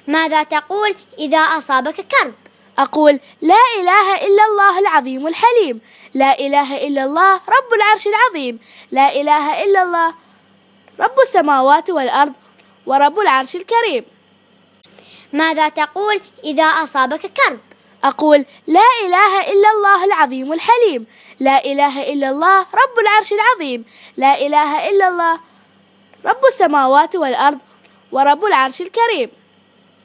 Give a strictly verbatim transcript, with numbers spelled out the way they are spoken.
ماذا تقول إذا أصابك كرب؟ أقول: لا إله إلا الله العظيم الحليم، لا إله إلا الله رب العرش العظيم، لا إله إلا الله رب السماوات والأرض ورب العرش الكريم. ماذا تقول إذا أصابك كرب؟ أقول: لا إله إلا الله العظيم الحليم، لا إله إلا الله رب العرش العظيم، لا إله إلا الله رب السماوات والأرض ورب العرش الكريم.